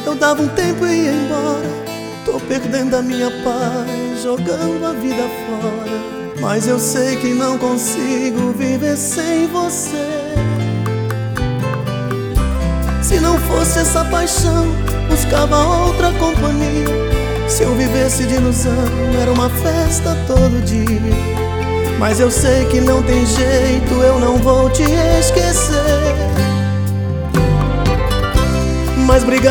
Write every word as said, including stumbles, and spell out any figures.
eu dava um tempo e ia embora. Tô perdendo a minha paz, jogando a vida fora. Mas eu sei que não consigo viver sem você. Se não fosse essa paixão, buscava outra companhia. Se eu vivesse de ilusão, era uma festa todo dia. Mas eu sei que não tem jeito, eu não vou te esquecer. Mas brigar